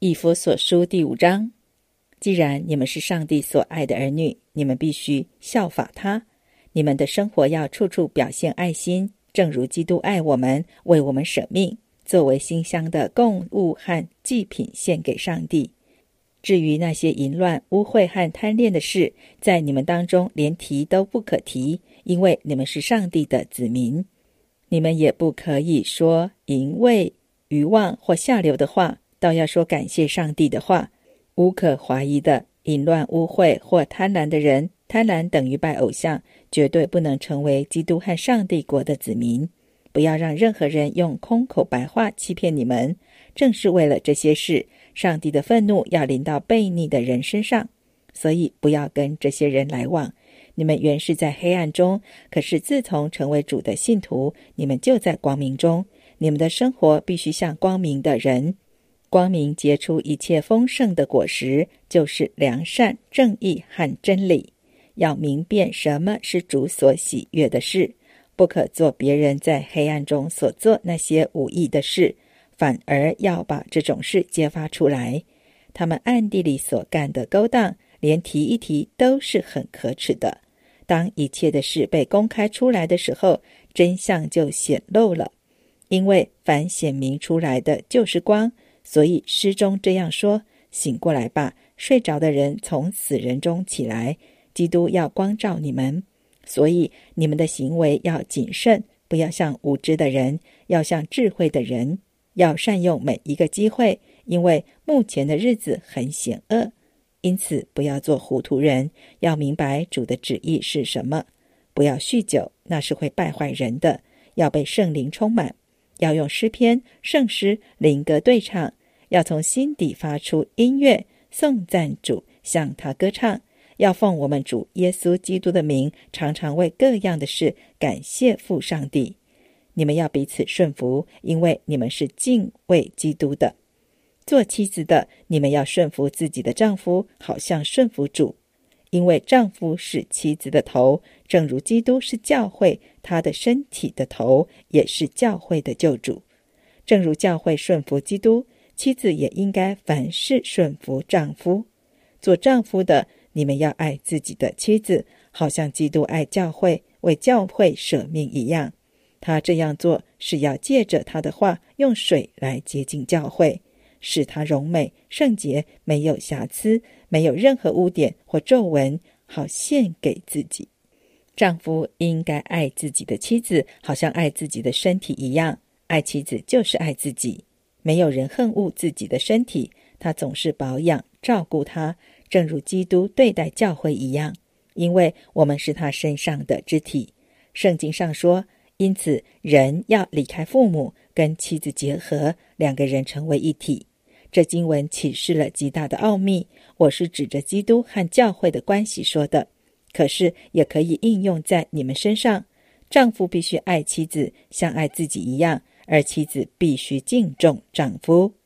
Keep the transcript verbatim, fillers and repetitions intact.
以弗所书第五章，既然你们是上帝所爱的儿女，你们必须效法他。你们的生活要处处表现爱心，正如基督爱我们，为我们舍命，作为馨香的供物和祭品献给上帝。至于那些淫乱、污秽和贪恋的事，在你们当中连提都不可提，因为你们是上帝的子民。你们也不可以说淫秽、愚妄或下流的话，倒要说感谢上帝的话。无可怀疑的，淫乱、污秽或贪婪的人，贪婪等于拜偶像，绝对不能成为基督和上帝国的子民。不要让任何人用空口白话欺骗你们，正是为了这些事，上帝的愤怒要临到悖逆的人身上。所以不要跟这些人来往。你们原是在黑暗中，可是自从成为主的信徒，你们就在光明中。你们的生活必须像光明的人。光明结出一切丰盛的果实，就是良善、正义和真理。要明辨什么是主所喜悦的事，不可做别人在黑暗中所做那些无益的事，反而要把这种事揭发出来。他们暗地里所干的勾当，连提一提都是很可耻的。当一切的事被公开出来的时候，真相就显露了。因为凡显明出来的就是光，所以诗中这样说：醒过来吧，睡着的人从死人中起来，基督要光照你们。所以你们的行为要谨慎，不要像无知的人，要像智慧的人，要善用每一个机会，因为目前的日子很险恶。因此不要做糊涂人，要明白主的旨意是什么。不要酗酒，那是会败坏人的，要被圣灵充满。要用诗篇、圣诗、灵歌对唱，要从心底发出音乐，颂赞主，向他歌唱。要奉我们主耶稣基督的名，常常为各样的事感谢父上帝。你们要彼此顺服，因为你们是敬畏基督的。做妻子的，你们要顺服自己的丈夫，好像顺服主。因为丈夫是妻子的头，正如基督是教会他的身体的头，也是教会的救主。正如教会顺服基督，妻子也应该凡事顺服丈夫。做丈夫的，你们要爱自己的妻子，好像基督爱教会，为教会舍命一样。他这样做是要借着他的话，用水来洁净教会，使他荣美圣洁，没有瑕疵，没有任何污点或皱纹，好献给自己。丈夫应该爱自己的妻子，好像爱自己的身体一样。爱妻子就是爱自己。没有人恨恶自己的身体，他总是保养照顾他，正如基督对待教会一样，因为我们是他身上的肢体。圣经上说，因此人要离开父母，跟妻子结合，两个人成为一体。这经文启示了极大的奥秘，我是指着基督和教会的关系说的，可是也可以应用在你们身上。丈夫必须爱妻子，像爱自己一样，而妻子必须敬重丈夫。